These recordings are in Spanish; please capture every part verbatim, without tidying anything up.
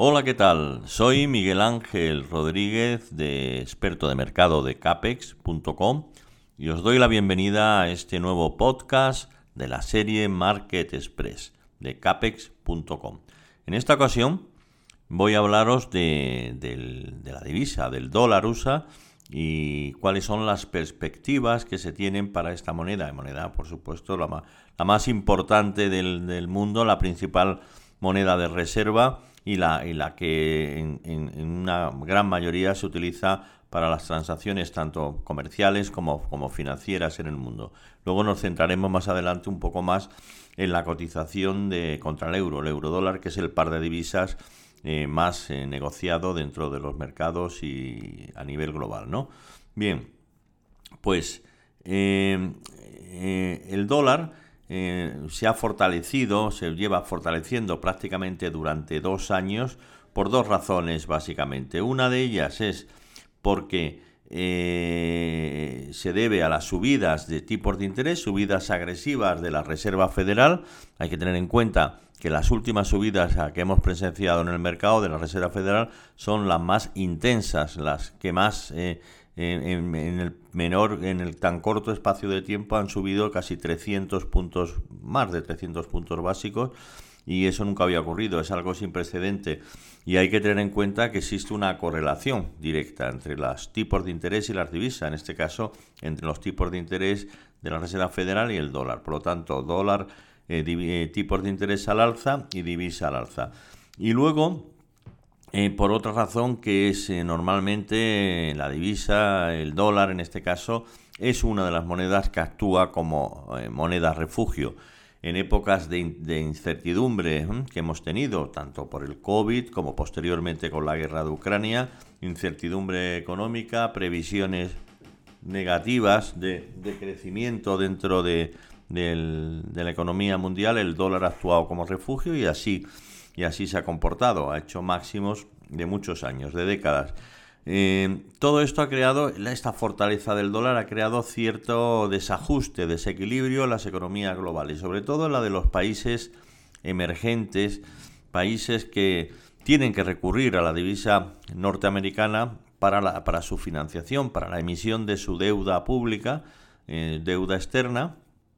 Hola, ¿qué tal? Soy Miguel Ángel Rodríguez, de experto de mercado de Capex punto com, y os doy la bienvenida a este nuevo podcast de la serie Market Express de Capex punto com. En esta ocasión voy a hablaros de, de, de la divisa, del dólar U S A, y cuáles son las perspectivas que se tienen para esta moneda. Moneda, por supuesto, la más, la más importante del, del mundo, la principal moneda de reserva y la, y la que en, en, en una gran mayoría se utiliza para las transacciones tanto comerciales como, como financieras en el mundo. Luego nos centraremos más adelante un poco más en la cotización de contra el euro, el euro-dólar, que es el par de divisas eh, más eh, negociado dentro de los mercados y a nivel global, ¿no? Bien, pues eh, eh, el dólar Eh, se ha fortalecido, se lleva fortaleciendo prácticamente durante dos años por dos razones básicamente. Una de ellas es porque eh, se debe a las subidas de tipos de interés, subidas agresivas de la Reserva Federal. Hay que tener en cuenta que las últimas subidas que hemos presenciado en el mercado de la Reserva Federal son las más intensas, las que más eh, En, en el menor, en el tan corto espacio de tiempo han subido casi trescientos puntos, más de trescientos puntos básicos, y eso nunca había ocurrido, es algo sin precedente, y hay que tener en cuenta que existe una correlación directa entre los tipos de interés y las divisas, en este caso entre los tipos de interés de la Reserva Federal y el dólar. Por lo tanto, dólar, eh, eh, tipos de interés al alza y divisa al alza. Y luego, Eh, por otra razón, que es eh, normalmente eh, la divisa, el dólar en este caso, es una de las monedas que actúa como eh, moneda refugio. En épocas de, in- de incertidumbre ¿eh? que hemos tenido, tanto por el COVID como posteriormente con la guerra de Ucrania, incertidumbre económica, previsiones negativas de, de crecimiento dentro de, del- de la economía mundial, el dólar ha actuado como refugio y así y así se ha comportado, ha hecho máximos de muchos años, de décadas. Eh, todo esto ha creado, esta fortaleza del dólar ha creado cierto desajuste, desequilibrio en las economías globales, sobre todo en la de los países emergentes, países que tienen que recurrir a la divisa norteamericana para, la, para su financiación, para la emisión de su deuda pública, eh, deuda externa,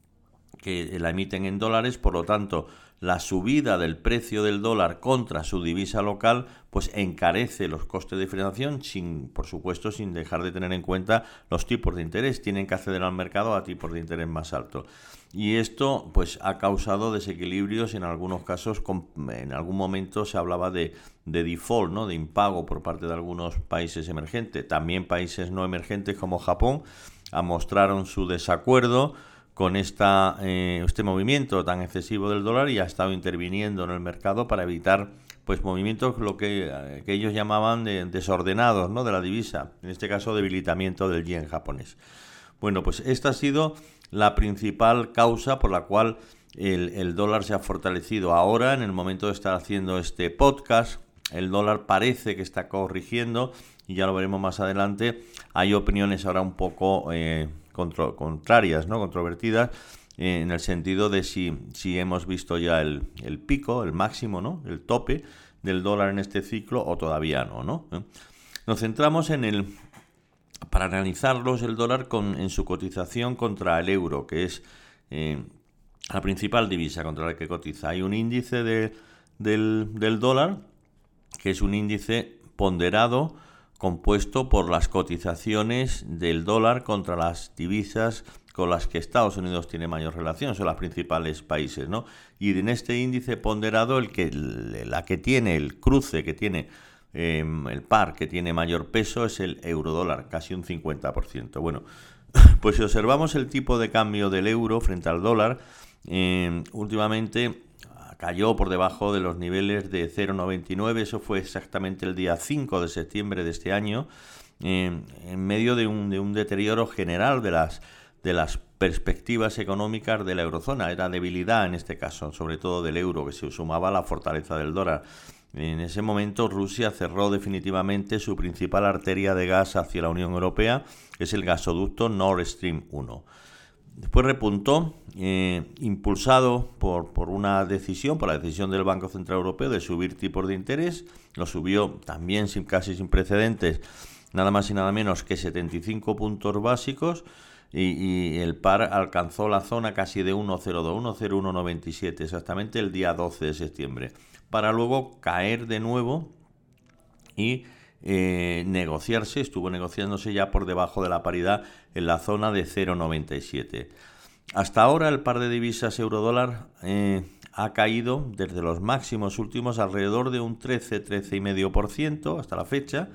que la emiten en dólares. Por lo tanto, la subida del precio del dólar contra su divisa local pues encarece los costes de financiación, sin, por supuesto, sin dejar de tener en cuenta los tipos de interés. Tienen que acceder al mercado a tipos de interés más altos. Y esto pues ha causado desequilibrios en algunos casos. En algún momento se hablaba de, de default, ¿no? De impago por parte de algunos países emergentes. También países no emergentes como Japón mostraron su desacuerdo con esta, eh, este movimiento tan excesivo del dólar y ha estado interviniendo en el mercado para evitar pues movimientos lo que, eh, que ellos llamaban de, desordenados, ¿no? De la divisa, en este caso debilitamiento del yen japonés. Bueno, pues esta ha sido la principal causa por la cual el, el dólar se ha fortalecido. Ahora, en el momento de estar haciendo este podcast, el dólar parece que está corrigiendo y ya lo veremos más adelante. Hay opiniones ahora un poco eh, Contro, contrarias, ¿no? Controvertidas, eh, en el sentido de si, si hemos visto ya el, el pico, el máximo, ¿no? El tope del dólar en este ciclo o todavía no, ¿no? ¿Eh? Nos centramos en el, para analizarlos, el dólar con, en su cotización contra el euro, que es eh, la principal divisa contra la que cotiza. Hay un índice de, del, del dólar, que es un índice ponderado, compuesto por las cotizaciones del dólar contra las divisas con las que Estados Unidos tiene mayor relación, son los principales países, ¿no? Y en este índice ponderado, el que la que tiene el cruce, que tiene eh, el par que tiene mayor peso es el eurodólar, casi un cincuenta por ciento. Bueno, pues si observamos el tipo de cambio del euro frente al dólar, eh, últimamente cayó por debajo de los niveles de cero coma noventa y nueve, eso fue exactamente el día cinco de septiembre de este año, eh, en medio de un, de un deterioro general de las, de las perspectivas económicas de la eurozona. Era debilidad en este caso, sobre todo del euro, que se sumaba a la fortaleza del dólar. En ese momento Rusia cerró definitivamente su principal arteria de gas hacia la Unión Europea, que es el gasoducto Nord Stream uno. Después repuntó, eh, impulsado por, por una decisión, por la decisión del Banco Central Europeo de subir tipos de interés. Lo subió también sin, casi sin precedentes, nada más y nada menos que setenta y cinco puntos básicos, y, y el par alcanzó la zona casi de uno coma cero dos, uno coma cero uno noventa y siete, exactamente el día doce de septiembre, para luego caer de nuevo y eh, negociarse, estuvo negociándose ya por debajo de la paridad en la zona de cero coma noventa y siete. Hasta ahora el par de divisas euro-dólar eh, ha caído desde los máximos últimos alrededor de un trece, trece coma cinco por ciento hasta la fecha,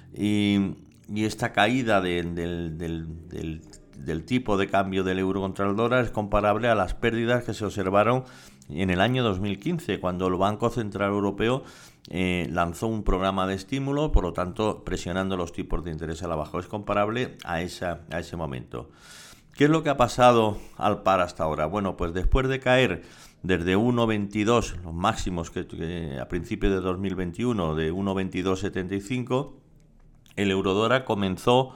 y, y esta caída de, de, del, del, del tipo de cambio del euro contra el dólar es comparable a las pérdidas que se observaron en el año dos mil quince, cuando el Banco Central Europeo eh, lanzó un programa de estímulo, por lo tanto presionando los tipos de interés a la baja. Es comparable a, esa, a ese momento. ¿Qué es lo que ha pasado al par hasta ahora? Bueno, pues después de caer desde uno coma veintidós, los máximos que, que a principios de dos mil veintiuno, de uno coma veintidós setenta y cinco, el eurodólar comenzó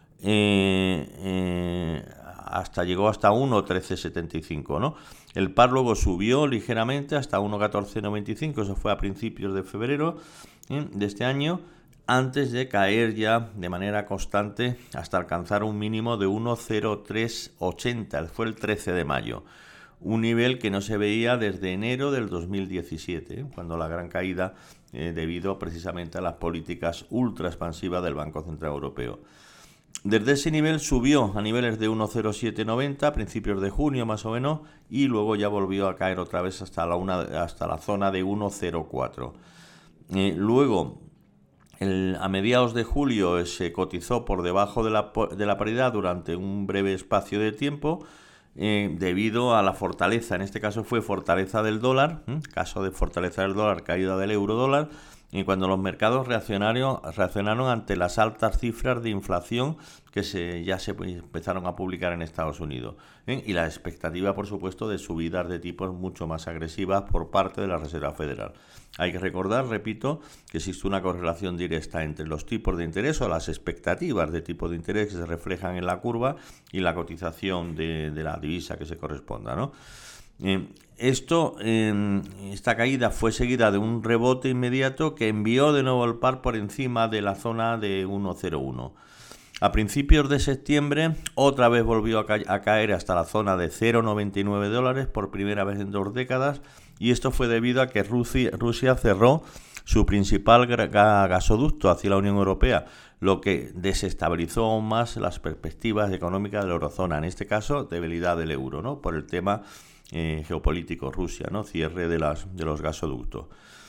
eh, eh, hasta llegó hasta uno coma trece setenta y cinco, ¿no? El par luego subió ligeramente hasta uno coma catorce noventa y cinco, eso fue a principios de febrero ¿eh? de este año, antes de caer ya de manera constante hasta alcanzar un mínimo de uno coma cero tres ochenta, fue el trece de mayo, un nivel que no se veía desde enero del dos mil diecisiete, ¿eh? cuando la gran caída eh, debido precisamente a las políticas ultra expansivas del Banco Central Europeo. Desde ese nivel subió a niveles de uno coma cero siete noventa a principios de junio más o menos, y luego ya volvió a caer otra vez hasta la, una, hasta la zona de uno coma cero cuatro. Eh, luego, el, a mediados de julio eh, se cotizó por debajo de la, de la paridad durante un breve espacio de tiempo, eh, debido a la fortaleza, en este caso fue fortaleza del dólar, ¿eh? caso de fortaleza del dólar, caída del euro dólar, y cuando los mercados reaccionaron, reaccionaron ante las altas cifras de inflación que se, ya se empezaron a publicar en Estados Unidos, ¿eh? y la expectativa, por supuesto, de subidas de tipos mucho más agresivas por parte de la Reserva Federal. Hay que recordar, repito, que existe una correlación directa entre los tipos de interés o las expectativas de tipo de interés que se reflejan en la curva y la cotización de, de la divisa que se corresponda, ¿no? Eh, esto, eh, esta caída fue seguida de un rebote inmediato que envió de nuevo el par por encima de la zona de uno coma cero uno. A principios de septiembre otra vez volvió a, ca- a caer hasta la zona de cero coma noventa y nueve dólares por primera vez en dos décadas, y esto fue debido a que Rusia, Rusia cerró su principal gra- gasoducto hacia la Unión Europea, lo que desestabilizó aún más las perspectivas económicas de la eurozona, en este caso debilidad del euro, ¿no? Por el tema Eh, geopolítico, Rusia, ¿no? Cierre de, las, de los gasoductos.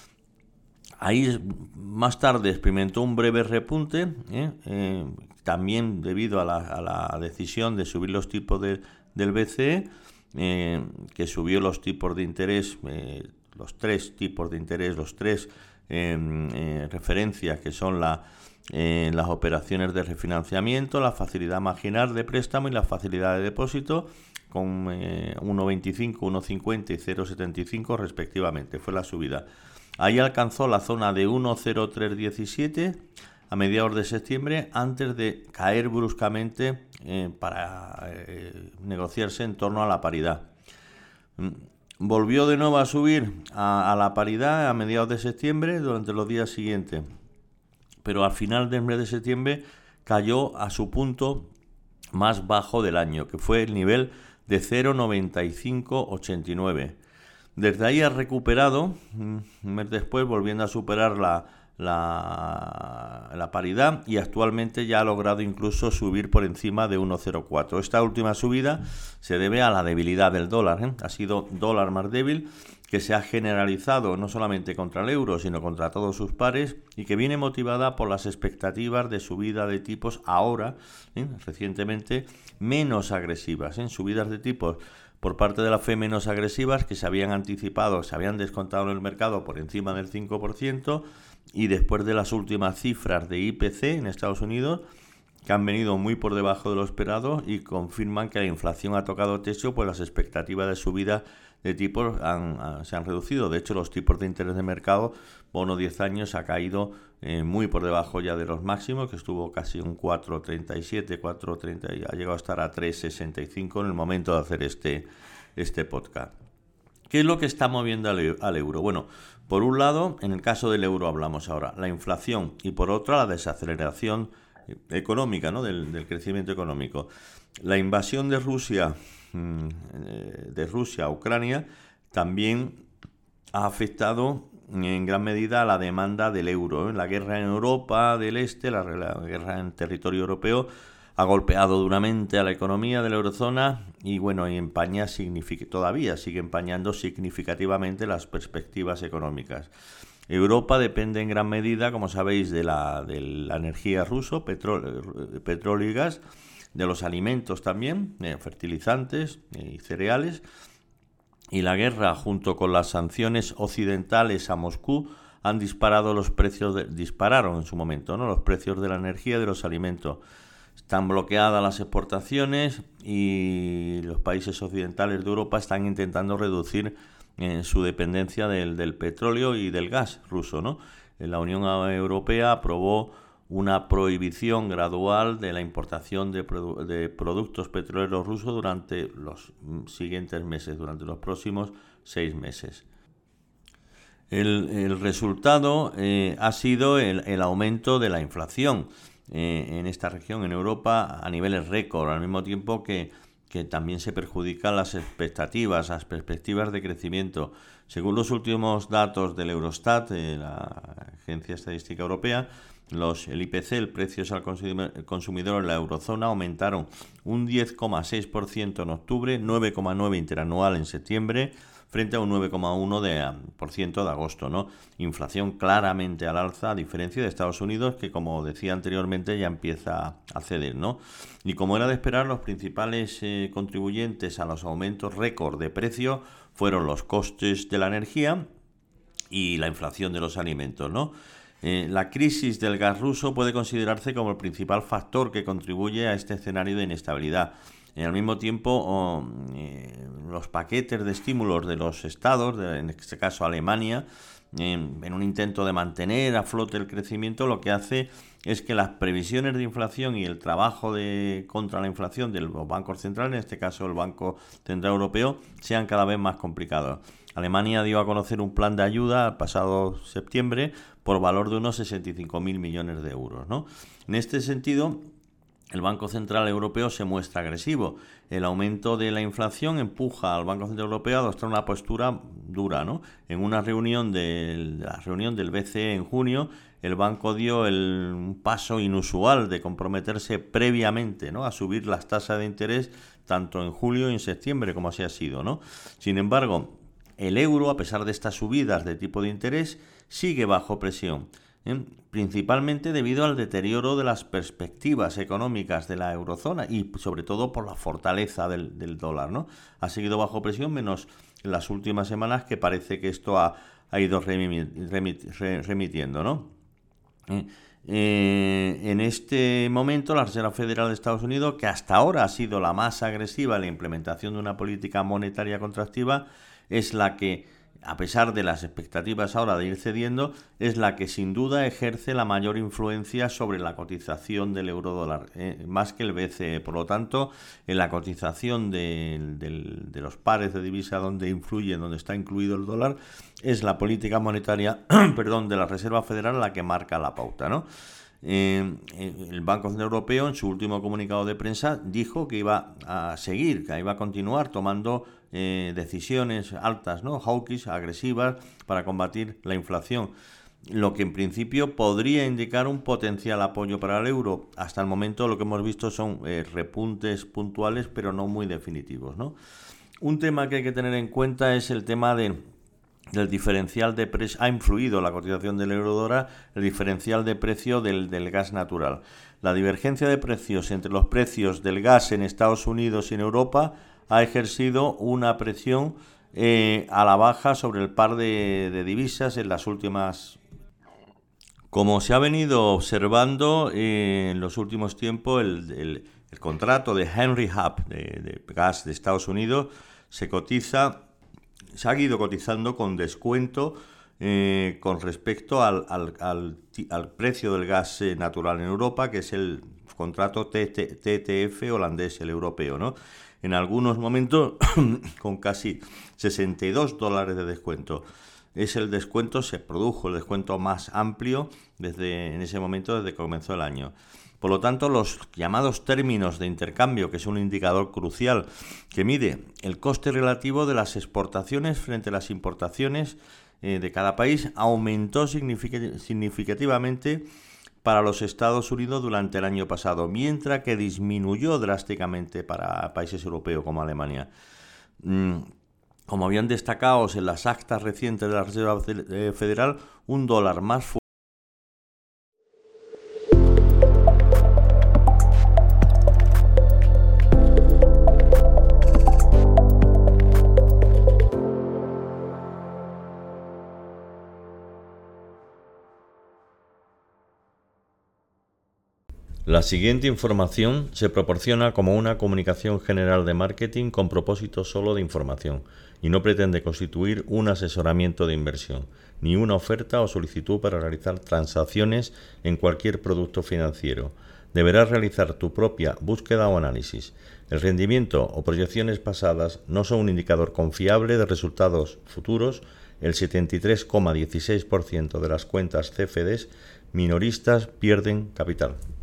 Ahí más tarde experimentó un breve repunte, ¿eh? Eh, también debido a la, a la decisión de subir los tipos de, del B C E, eh, que subió los tipos de interés, eh, los tres tipos de interés, los tres eh, eh, referencias que son la, eh, las operaciones de refinanciamiento, la facilidad marginal de préstamo y la facilidad de depósito, con eh, uno coma veinticinco, uno coma cincuenta y cero coma setenta y cinco respectivamente, fue la subida. Ahí alcanzó la zona de uno coma cero tres diecisiete a mediados de septiembre, antes de caer bruscamente eh, para eh, negociarse en torno a la paridad. Volvió de nuevo a subir a, a la paridad a mediados de septiembre durante los días siguientes, pero al final del mes de septiembre cayó a su punto más bajo del año, que fue el nivel de cero coma noventa y cinco ochenta y nueve. Desde ahí ha recuperado, un mes después, volviendo a superar la, la, la paridad, y actualmente ya ha logrado incluso subir por encima de uno coma cero cuatro. Esta última subida se debe a la debilidad del dólar, ¿eh? Ha sido dólar más débil, que se ha generalizado no solamente contra el euro, sino contra todos sus pares, y que viene motivada por las expectativas de subida de tipos ahora, ¿eh? recientemente, menos agresivas, ¿eh? subidas de tipos por parte de la F E D menos agresivas, que se habían anticipado, se habían descontado en el mercado por encima del cinco por ciento, y después de las últimas cifras de I P C en Estados Unidos, que han venido muy por debajo de lo esperado y confirman que la inflación ha tocado techo, pues las expectativas de subida de tipos han, han, se han reducido. De hecho, los tipos de interés de mercado, bono diez años, ha caído eh, muy por debajo ya de los máximos, que estuvo casi un cuatro coma treinta y siete, cuatro coma treinta, y ha llegado a estar a tres coma sesenta y cinco en el momento de hacer este, este podcast. ¿Qué es lo que está moviendo al, al euro? Bueno, por un lado, en el caso del euro hablamos ahora, la inflación, y por otra, la desaceleración económica, ¿no? del, del crecimiento económico. La invasión de Rusia, de Rusia a Ucrania también ha afectado en gran medida a la demanda del euro. La guerra en Europa del Este, la, la guerra en territorio europeo, ha golpeado duramente a la economía de la eurozona y bueno, y empaña signific- todavía sigue empañando significativamente las perspectivas económicas. Europa depende en gran medida, como sabéis, de la, de la energía rusa, petróleo, petróleo y gas, de los alimentos también, eh, fertilizantes y cereales, y la guerra junto con las sanciones occidentales a Moscú han disparado los precios, de, dispararon en su momento, ¿no? los precios de la energía y de los alimentos. Están bloqueadas las exportaciones y los países occidentales de Europa están intentando reducir eh, su dependencia del, del petróleo y del gas ruso, ¿no? La Unión Europea aprobó una prohibición gradual de la importación de, produ- de productos petroleros rusos durante los siguientes meses, durante los próximos seis meses. El, el resultado eh, ha sido el, el aumento de la inflación eh, en esta región, en Europa, a niveles récord, al mismo tiempo que, que también se perjudican las expectativas, las perspectivas de crecimiento. Según los últimos datos del Eurostat, eh, la Agencia Estadística Europea, Los, el I P C, el precios al consumidor en la eurozona, aumentaron un diez coma seis por ciento en octubre, nueve coma nueve por ciento interanual en septiembre, frente a un nueve coma uno por ciento de, de agosto, ¿no? Inflación claramente al alza, a diferencia de Estados Unidos, que como decía anteriormente ya empieza a ceder, ¿no? Y como era de esperar, los principales eh, contribuyentes a los aumentos récord de precio fueron los costes de la energía y la inflación de los alimentos, ¿no? Eh, la crisis del gas ruso puede considerarse como el principal factor que contribuye a este escenario de inestabilidad. Y al mismo tiempo, oh, eh, los paquetes de estímulos de los estados, de, en este caso Alemania, eh, en un intento de mantener a flote el crecimiento, lo que hace es que las previsiones de inflación y el trabajo de, contra la inflación de los bancos centrales, en este caso el Banco Central Europeo, sean cada vez más complicados. Alemania dio a conocer un plan de ayuda el pasado septiembre por valor de unos sesenta y cinco mil millones de euros, ¿no? En este sentido, el Banco Central Europeo se muestra agresivo. El aumento de la inflación empuja al Banco Central Europeo a adoptar una postura dura, ¿no? En una reunión de la reunión del B C E en junio, el banco dio el, un paso inusual de comprometerse previamente, ¿no?, a subir las tasas de interés tanto en julio y en septiembre, como así ha sido, ¿no? Sin embargo, el euro, a pesar de estas subidas de tipo de interés, sigue bajo presión, ¿eh? principalmente debido al deterioro de las perspectivas económicas de la eurozona y sobre todo por la fortaleza del, del dólar, ¿no? Ha seguido bajo presión, menos en las últimas semanas, que parece que esto ha, ha ido remit, remit, remitiendo, ¿no? ¿Eh? Eh, en este momento, la Reserva Federal de Estados Unidos, que hasta ahora ha sido la más agresiva en la implementación de una política monetaria contractiva, es la que, a pesar de las expectativas ahora de ir cediendo, es la que sin duda ejerce la mayor influencia sobre la cotización del euro-dólar, eh, más que el B C E. Por lo tanto, en la cotización de, de, de los pares de divisa donde influye, donde está incluido el dólar, es la política monetaria perdón, de la Reserva Federal la que marca la pauta, ¿no? Eh, el Banco Central Europeo, en su último comunicado de prensa, dijo que iba a seguir, que iba a continuar tomando eh, decisiones altas, ¿no?, hawkish, agresivas, para combatir la inflación, lo que en principio podría indicar un potencial apoyo para el euro. Hasta el momento lo que hemos visto son eh, repuntes puntuales, pero no muy definitivos, ¿no? Un tema que hay que tener en cuenta es el tema de del diferencial de precio. Ha influido la cotización del euro-dólar el diferencial de precio del, del gas natural. La divergencia de precios entre los precios del gas en Estados Unidos y en Europa ha ejercido una presión eh, a la baja sobre el par de, de divisas en las últimas. Como se ha venido observando eh, en los últimos tiempos, el, el, el contrato de Henry Hub de, de gas de Estados Unidos se cotiza se ha ido cotizando con descuento eh, con respecto al, al, al, al precio del gas eh, natural en Europa, que es el contrato T T F holandés, el europeo, ¿no? En algunos momentos con casi sesenta y dos dólares de descuento. Es el descuento, se produjo el descuento más amplio desde en ese momento, desde que comenzó el año. Por lo tanto, los llamados términos de intercambio, que es un indicador crucial que mide el coste relativo de las exportaciones frente a las importaciones eh, de cada país, aumentó significativamente para los Estados Unidos durante el año pasado, mientras que disminuyó drásticamente para países europeos como Alemania. Mm. Como habían destacado en las actas recientes de la Reserva Federal, un dólar más fuerte. La siguiente información se proporciona como una comunicación general de marketing con propósito solo de información y no pretende constituir un asesoramiento de inversión, ni una oferta o solicitud para realizar transacciones en cualquier producto financiero. Deberás realizar tu propia búsqueda o análisis. El rendimiento o proyecciones pasadas no son un indicador confiable de resultados futuros. El setenta y tres coma dieciséis por ciento de las cuentas C F Ds minoristas pierden capital.